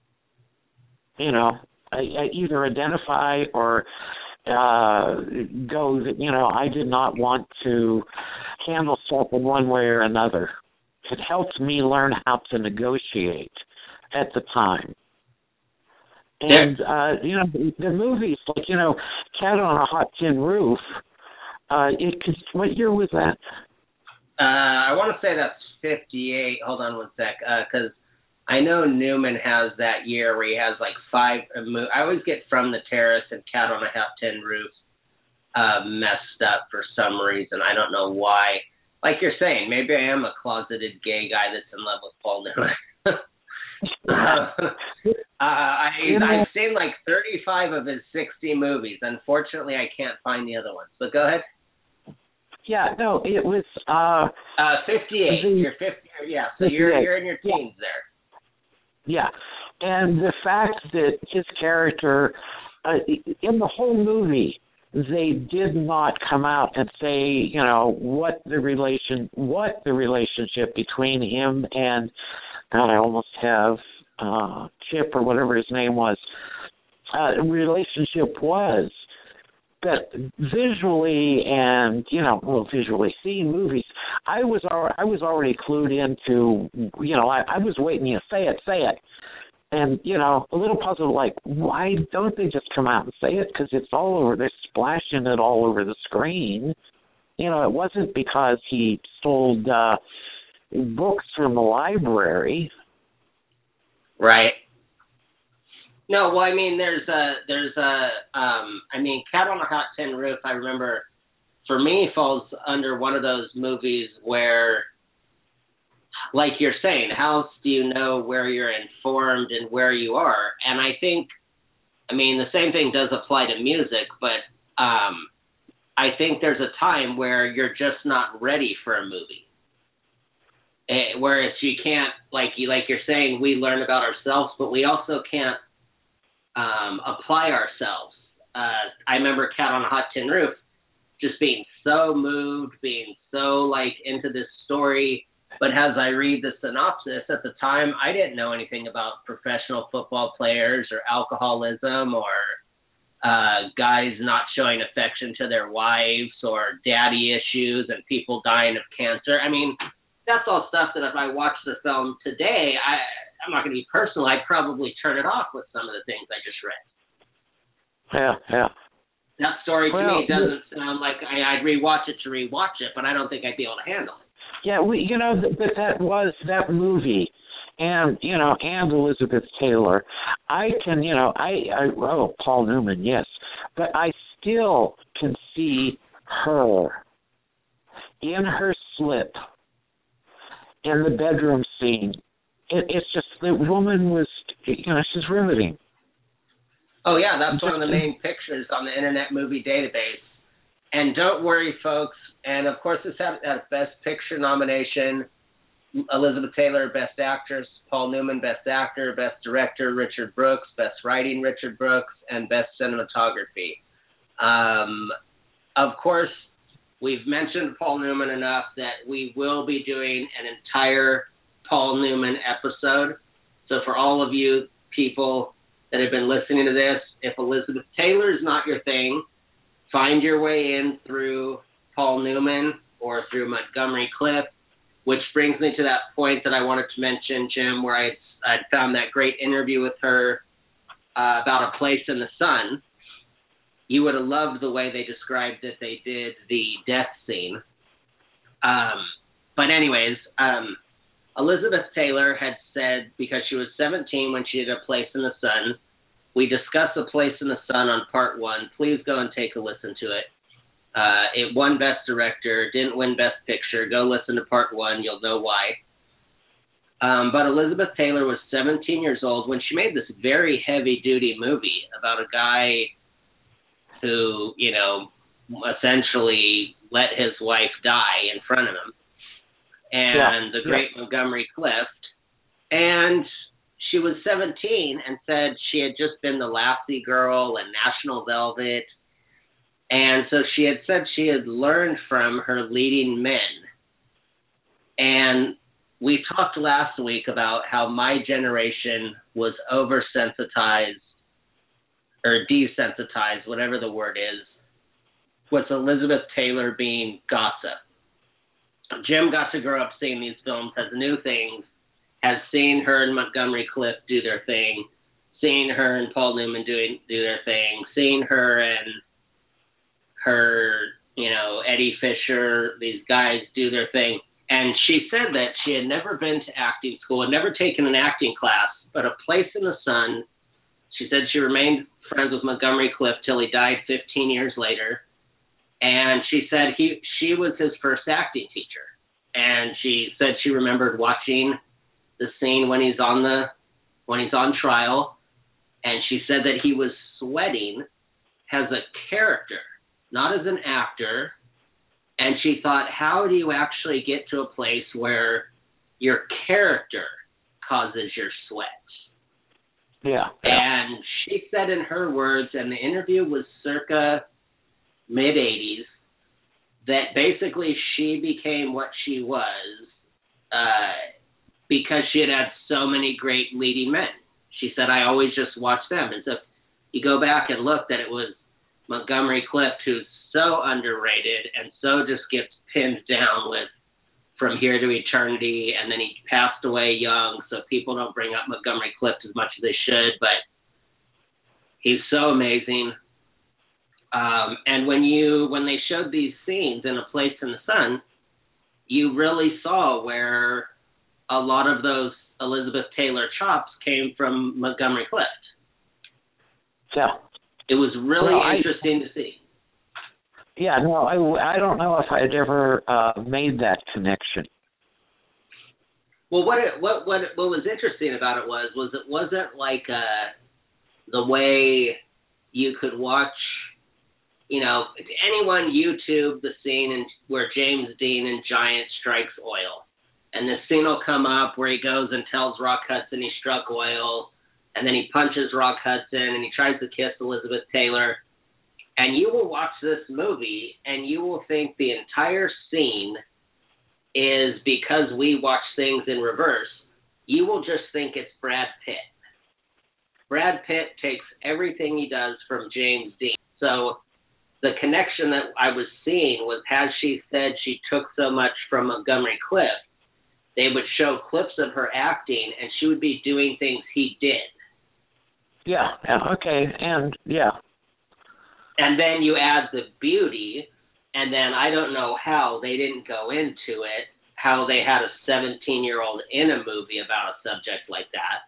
You know, I, I either identify or uh, go that, you know, I did not want to handle stuff in one way or another. It helped me learn how to negotiate at the time. And, uh, you know, the, the movies, like, you know, Cat on a Hot Tin Roof, uh, it, what year was that? Uh, I want to say that's fifty-eight. Hold on one sec, because uh, I know Newman has that year where he has, like, five uh, mo- I always get From the Terrace and Cat on a Hot Tin Roof uh, messed up for some reason. I don't know why. Like you're saying, maybe I am a closeted gay guy that's in love with Paul Newman. uh, uh, I, I've seen like thirty-five of his sixty movies. Unfortunately, I can't find the other ones. But go ahead. Yeah, no, it was... Uh, uh, fifty-eight. The, you're fifty. Yeah, so you're, you're in your teens yeah. there. Yeah, and the fact that his character, uh, in the whole movie, they did not come out and say, you know, what the relation, what the relationship between him and, God, I almost have uh, Chip or whatever his name was, uh, relationship was. But visually and, you know, well, visually seeing movies, I was al- I was already clued into, you know, I, I was waiting, you know, say it, say it. And, you know, a little puzzled, like, why don't they just come out and say it? Because it's all over. They're splashing it all over the screen. You know, it wasn't because he stole uh, books from the library. Right. No, well, I mean, there's a, there's a, um, I mean, Cat on a Hot Tin Roof, I remember, for me, falls under one of those movies where, like you're saying, how else do you know where you're informed and where you are? And I think, I mean, the same thing does apply to music, but um, I think there's a time where you're just not ready for a movie. It, where it's, you can't, like you, like you're saying, we learn about ourselves, but we also can't um, apply ourselves. Uh, I remember Cat on a Hot Tin Roof just being so moved, being so, like, into this story. But as I read the synopsis, at the time, I didn't know anything about professional football players or alcoholism or uh, guys not showing affection to their wives or daddy issues and people dying of cancer. I mean, that's all stuff that if I watched the film today, I, I'm not going to be personal, I'd probably turn it off with some of the things I just read. Yeah, yeah. That story to well, me doesn't sound like I, I'd rewatch it to rewatch it, but I don't think I'd be able to handle it. Yeah, we, you know, but that was that movie, and you know, and Elizabeth Taylor. I can, you know, I, I oh Paul Newman, yes, but I still can see her in her slip in the bedroom scene, it, it's just the woman was, you know, she's riveting. Oh, yeah, that's one of the main pictures on the Internet Movie Database. And don't worry, folks. And, of course, this had a Best Picture nomination. Elizabeth Taylor, Best Actress. Paul Newman, Best Actor. Best Director, Richard Brooks. Best Writing, Richard Brooks. And Best Cinematography. Um, of course, we've mentioned Paul Newman enough that we will be doing an entire Paul Newman episode. So for all of you people that have been listening to this, if Elizabeth Taylor is not your thing, find your way in through Paul Newman or through Montgomery Clift, which brings me to that point that I wanted to mention, Jim, where I I found that great interview with her uh, about A Place in the Sun. You would have loved the way they described that they did the death scene. Um, but anyways, um, Elizabeth Taylor had said, because she was seventeen when she did A Place in the Sun, we discussed A Place in the Sun on part one. Please go and take a listen to it. Uh, it won Best Director, didn't win Best Picture. Go listen to part one. You'll know why. Um, but Elizabeth Taylor was seventeen years old when she made this very heavy-duty movie about a guy who, you know, essentially let his wife die in front of him. And yeah, the great yeah. Montgomery Clift. And she was seventeen and said she had just been the Lassie Girl and National Velvet. And so she had said she had learned from her leading men. And we talked last week about how my generation was oversensitized or desensitized, whatever the word is, with Elizabeth Taylor being gossip. Jim got to grow up seeing these films, has new things, has seen her and Montgomery Clift do their thing, seen her and Paul Newman doing do their thing, seen her and her, you know, Eddie Fisher, these guys do their thing. And she said that she had never been to acting school, had never taken an acting class, but A Place in the Sun. She said she remained friends with Montgomery Clift till he died fifteen years later. And she said he she was his first acting teacher. And she said she remembered watching the scene when he's on the when he's on trial. And she said that he was sweating as a character, not as an actor. And she thought, how do you actually get to a place where your character causes your sweat? Yeah. And she said in her words, and the interview was circa mid-eighties, that basically she became what she was uh, because she had had so many great leading men. She said, I always just watched them. And so if you go back and look, that it was Montgomery Clift, who's so underrated and so just gets pinned down with From Here to Eternity, and then he passed away young, so people don't bring up Montgomery Clift as much as they should, but he's so amazing. Um, and when you when they showed these scenes in A Place in the Sun, you really saw where a lot of those Elizabeth Taylor chops came from Montgomery Clift. Yeah. It was really well, interesting I, to see. Yeah, no, I, I don't know if I'd ever uh, made that connection. Well, what it, what what what was interesting about it was was it wasn't like uh, the way you could watch, you know, anyone YouTube the scene in, where James Dean in Giant strikes oil, and this scene will come up where he goes and tells Rock Hudson he struck oil, and then he punches Rock Hudson and he tries to kiss Elizabeth Taylor. And you will watch this movie, and you will think the entire scene is because we watch things in reverse. You will just think it's Brad Pitt. Brad Pitt takes everything he does from James Dean. So the connection that I was seeing was, as she said she took so much from Montgomery Clift, they would show clips of her acting, and she would be doing things he did. Yeah, yeah, okay, and yeah. And then you add the beauty, and then I don't know how they didn't go into it, how they had a seventeen-year-old in a movie about a subject like that.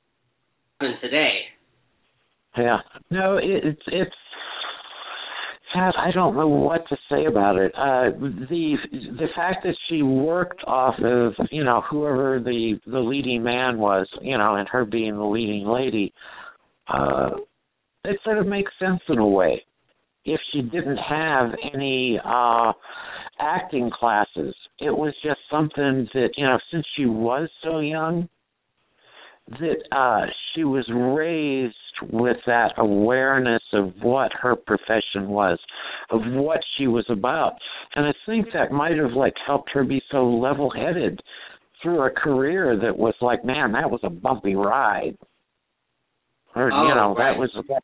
And today. Yeah. No, it, it's it's God, I don't know what to say about it. Uh, the the fact that she worked off of, you know, whoever the the leading man was, you know, and her being the leading lady, uh, it sort of makes sense in a way. If she didn't have any uh, acting classes, it was just something that, you know, since she was so young, that uh, she was raised with that awareness of what her profession was, of what she was about. And I think that might have, like, helped her be so level-headed through a career that was like, man, that was a bumpy ride. Or, oh, you know, right. that was... That,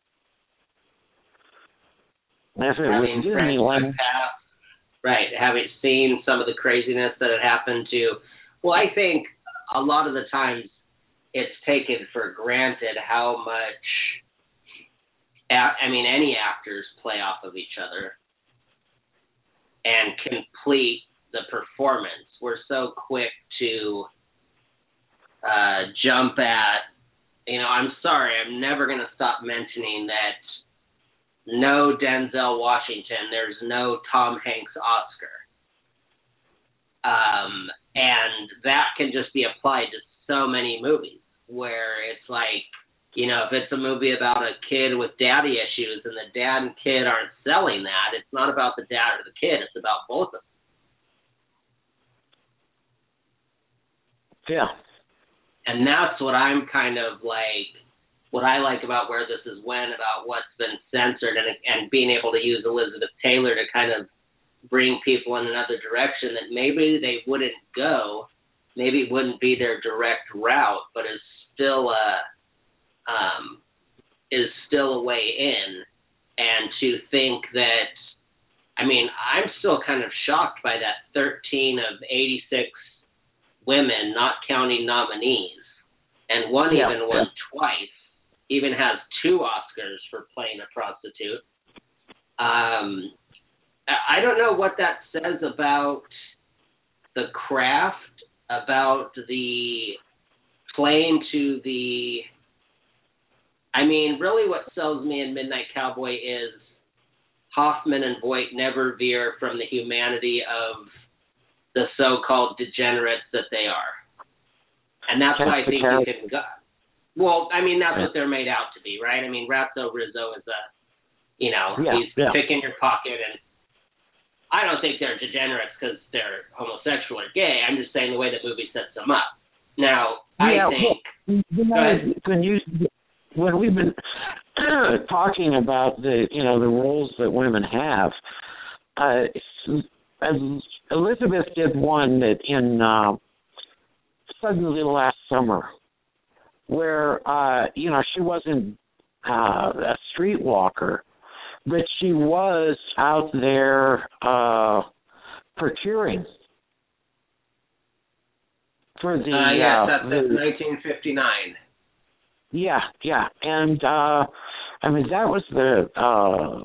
if it I was mean, Disneyland... Right, having seen some of the craziness that had happened to... Well, I think a lot of the times it's taken for granted how much, I mean, any actors play off of each other and complete the performance. We're so quick to uh, jump at, you know, I'm sorry, I'm never going to stop mentioning that no Denzel Washington, there's no Tom Hanks Oscar. Um, and that can just be applied to so many movies where it's like, you know, if it's a movie about a kid with daddy issues and the dad and kid aren't selling that, it's not about the dad or the kid, it's about both of them. Yeah. And that's what I'm kind of like, what I like about where this is went, about what's been censored, and and being able to use Elizabeth Taylor to kind of bring people in another direction that maybe they wouldn't go, maybe it wouldn't be their direct route, but is still a um, is still a way in. And to think that, I mean, I'm still kind of shocked by that thirteen of eighty-six women, not counting nominees, and one yeah, even won yeah. twice, even has two Oscars for playing a prostitute. Um, I don't know what that says about the craft, about the playing to the, I mean, really what sells me in Midnight Cowboy is Hoffman and Voight never veer from the humanity of the so-called degenerates that they are. And that's why I think you can go. Well, I mean, that's what they're made out to be, right? I mean, Ratso Rizzo is a, you know, yeah, he's yeah. pick in your pocket, and I don't think they're degenerates because they're homosexual or gay. I'm just saying the way the movie sets them up. Now, yeah, I think... Well, you know, when, you, when we've been uh, talking about the, you know, the roles that women have, uh, Elizabeth did one that in uh, Suddenly Last Summer, where, uh, you know, she wasn't uh, a streetwalker, but she was out there uh, procuring for the... Uh, yeah, uh, that's, that's the, nineteen fifty-nine. Yeah, yeah. And, uh, I mean, that was the... Uh,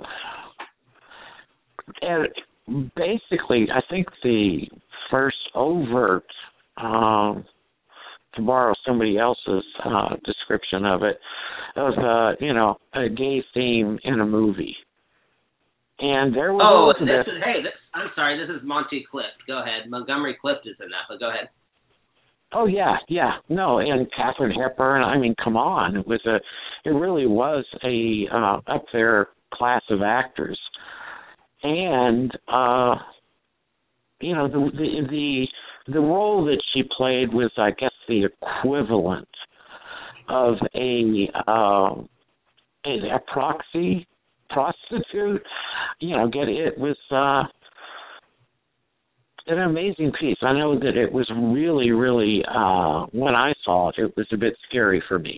and basically, I think the first overt... Um, to borrow somebody else's uh, description of it, of, uh, you know, a gay theme in a movie. And there was... Oh, this is, hey, this, I'm sorry, this is Monty Clift. Go ahead. Montgomery Clift is in that, but go ahead. Oh, yeah, yeah. No, and Katharine Hepburn, I mean, come on. It was a, it really was a uh, up there class of actors. And, uh, you know, the, the, the The role that she played was, I guess, the equivalent of a, uh, a, a proxy prostitute. You know, get it was uh, an amazing piece. I know that it was really, really, uh, when I saw it, it was a bit scary for me.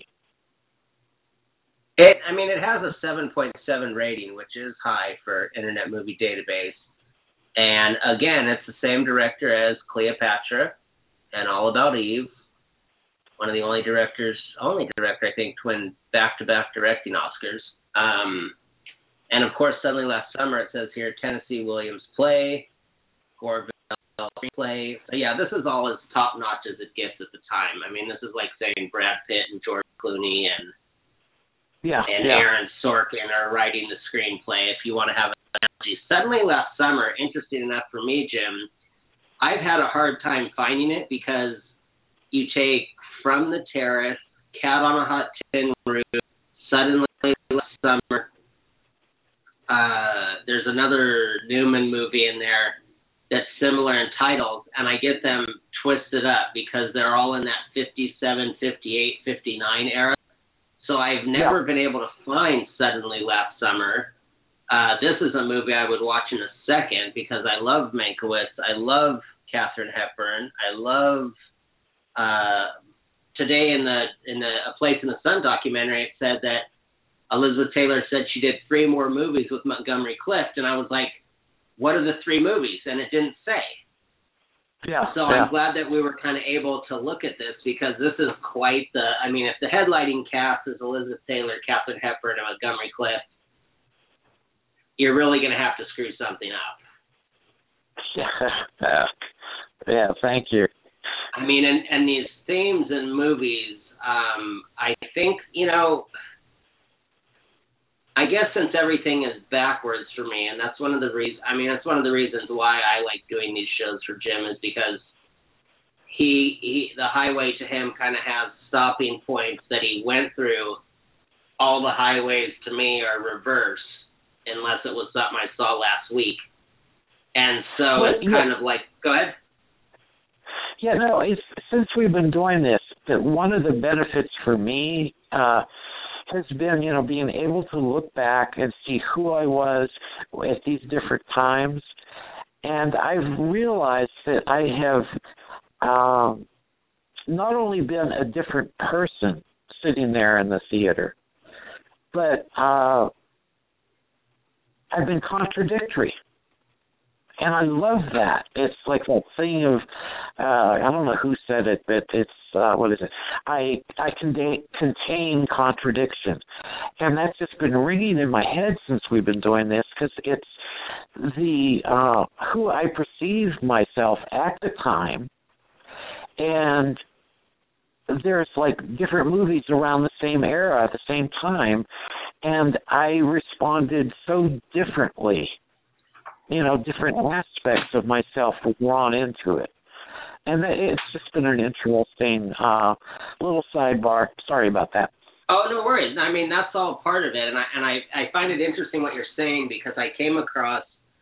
It, I mean, it has a seven point seven rating, which is high for Internet Movie Database. And again, it's the same director as Cleopatra and All About Eve. One of the only directors, only director, I think, to win back-to-back directing Oscars. Um, and of course, Suddenly Last Summer, it says here, Tennessee Williams play, Goreville play. So yeah, this is all as top-notch as it gets at the time. I mean, this is like saying Brad Pitt and George Clooney and yeah, and yeah. Aaron Sorkin are writing the screenplay. If you want to have an analogy Suddenly Last Summer, interesting enough for me, Jim, I've had a hard time finding it because you take From the Terrace, Cat on a Hot Tin Roof, Suddenly Last Summer. Uh, there's another Newman movie in there that's similar in titles, and I get them twisted up because they're all in that fifty-seven, fifty-eight, fifty-nine era. So I've never yeah. been able to find Suddenly Last Summer. Uh, this is a movie I would watch in a second because I love Mankiewicz. I love Katharine Hepburn. I love uh, today in the in the A Place in the Sun documentary. It said that Elizabeth Taylor said she did three more movies with Montgomery Clift, and I was like, what are the three movies? And it didn't say. Yeah. So yeah. I'm glad that we were kind of able to look at this because this is quite the, I mean, if the headlighting cast is Elizabeth Taylor, Katharine Hepburn, and Montgomery Clift, you're really going to have to screw something up. Yeah, yeah thank you. I mean, and, and these themes in movies, um, I think, you know, I guess since everything is backwards for me, and that's one of the reasons, I mean, that's one of the reasons why I like doing these shows for Jim is because he, he the highway to him kind of has stopping points that he went through. All the highways to me are reverse, unless it was something I saw last week. And so well, it's kind yeah. of like, go ahead. Yeah, no, it's, since we've been doing this, that one of the benefits for me uh, has been, you know, being able to look back and see who I was at these different times. And I've realized that I have um, not only been a different person sitting there in the theater, but uh, I've been contradictory. And I love that. It's like that thing of, uh, I don't know who said it, but it's, uh, what is it? I I contain, contain contradiction. And that's just been ringing in my head since we've been doing this, because it's the, uh, who I perceive myself at the time. And there's like different movies around the same era at the same time. And I responded so differently. You know, different aspects of myself were drawn into it. And it's just been an interesting uh, little sidebar. Sorry about that. Oh, no worries. I mean, that's all part of it. And I and I, I find it interesting what you're saying because I came across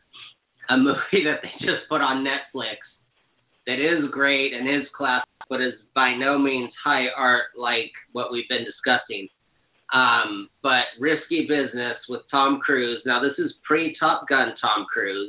a movie that they just put on Netflix that is great and is classic, but is by no means high art like what we've been discussing. Um, but Risky Business with Tom Cruise. Now, this is pre-Top Gun Tom Cruise,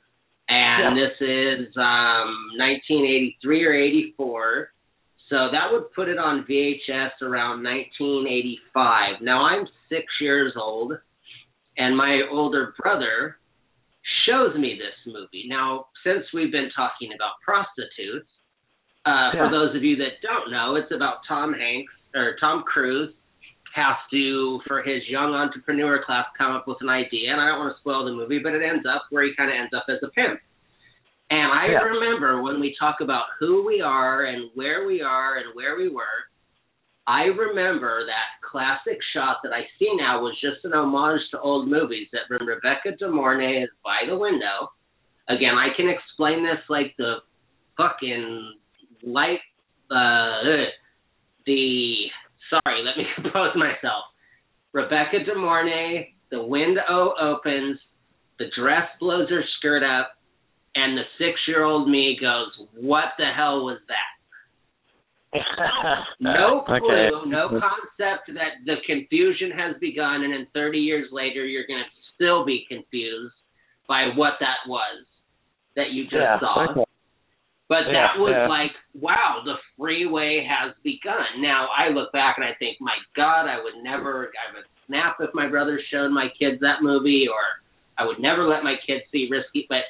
and yeah. this is um, nineteen eighty-three or eighty-four, so that would put it on V H S around nineteen eighty-five. Now, I'm six years old, and my older brother shows me this movie. Now, since we've been talking about prostitutes, uh, yeah. for those of you that don't know, it's about Tom Hanks, or Tom Cruise, has to, for his young entrepreneur class, come up with an idea. And I don't want to spoil the movie, but it ends up where he kind of ends up as a pimp. And I yeah. remember when we talk about who we are and where we are and where we were, I remember that classic shot that I see now was just an homage to old movies, that when Rebecca De Mornay is by the window. Again, I can explain this like the fucking light, uh, the... Sorry, let me compose myself. Rebecca De Mornay, the window opens, the dress blows her skirt up, and the six-year-old me goes, what the hell was that? No clue, okay. no concept that the confusion has begun, and then thirty years later you're going to still be confused by what that was that you just yeah, saw. Okay. But yeah, that was yeah. like, wow, the freeway has begun. Now, I look back and I think, my God, I would never, I would snap if my brother showed my kids that movie, or I would never let my kids see Risky. But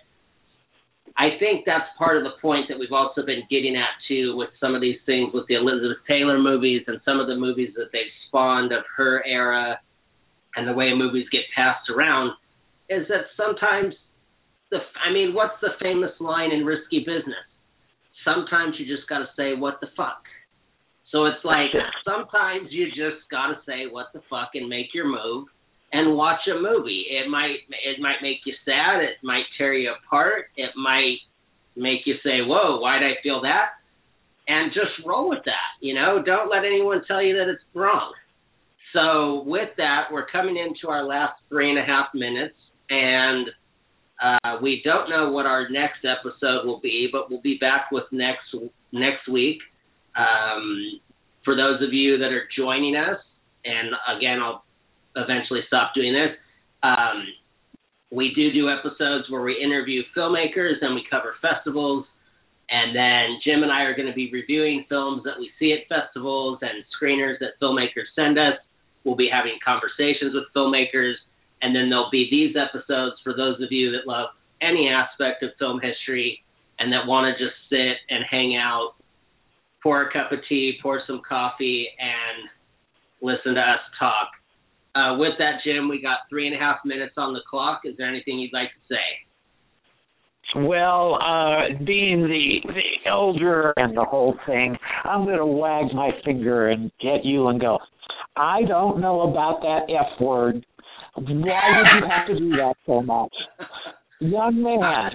I think that's part of the point that we've also been getting at, too, with some of these things with the Elizabeth Taylor movies and some of the movies that they've spawned of her era and the way movies get passed around, is that sometimes, the I mean, what's the famous line in Risky Business? Sometimes you just got to say, what the fuck? So it's like, sometimes you just got to say, what the fuck, and make your move. and watch a movie. It might it might make you sad. It might tear you apart. It might make you say, whoa, why did I feel that? And just roll with that. You know, don't let anyone tell you that it's wrong. So with that, we're coming into our last three and a half minutes, and uh, we don't know what our next episode will be, but we'll be back with next next week. Um, for those of you that are joining us, and again, I'll eventually stop doing this, um, we do do episodes where we interview filmmakers and we cover festivals, and then Jim and I are going to be reviewing films that we see at festivals and screeners that filmmakers send us. We'll be having conversations with filmmakers, and then there'll be these episodes for those of you that love any aspect of film history and that want to just sit and hang out, pour a cup of tea, pour some coffee, and listen to us talk. Uh, with that, Jim, we got three and a half minutes on the clock. Is there anything you'd like to say? Well, uh, being the the elder and the whole thing, I'm going to wag my finger and get you and go, I don't know about that F word. Why would you have to do that so much? Young man.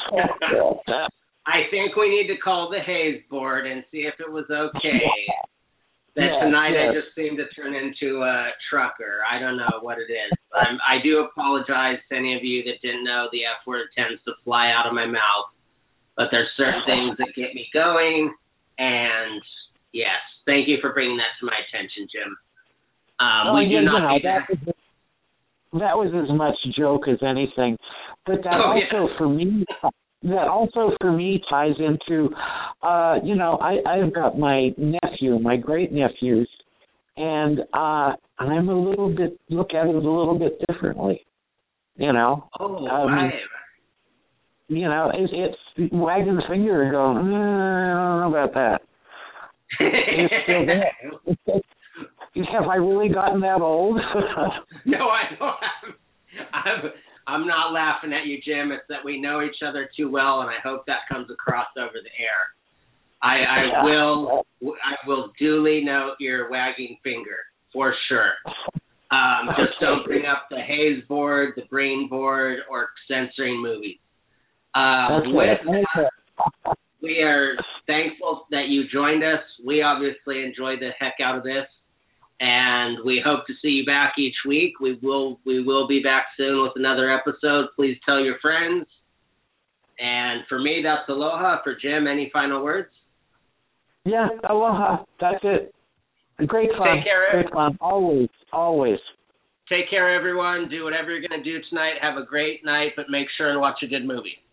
I think we need to call the Hayes board and see if it was okay. That yes, tonight yes. I just seemed to turn into a trucker. I don't know what it is. Um, I do apologize to any of you that didn't know the F word tends to fly out of my mouth. But there's certain things that get me going. And, yes, thank you for bringing that to my attention, Jim. Um, oh, we do yeah, not no, need that, was, that was as much joke as anything. But that oh, also yeah. for me, that also for me ties into, uh, you know, I, I've got my nephew, my great nephews, and uh, I'm a little bit, look at it a little bit differently, you know. Oh, um, right. You know, it, it's wagging the finger and going, eh, I don't know about that. It's still there. Have I really gotten that old? No, I don't. I'm, I'm not laughing at you, Jim. It's that we know each other too well, and I hope that comes across over the air. I, I yeah. will I will duly note your wagging finger, for sure. Um, okay. Just don't bring up the Hayes board, the Brain board, or censoring movies. Um, with that, we are thankful that you joined us. We obviously enjoyed the heck out of this. And we hope to see you back each week. We will we will be back soon with another episode. Please tell your friends. And for me, that's aloha. For Jim, any final words? Yeah, aloha. That's it. Great fun. Take care. Great fun. Always, always. Take care, everyone. Do whatever you're going to do tonight. Have a great night, but make sure and watch a good movie.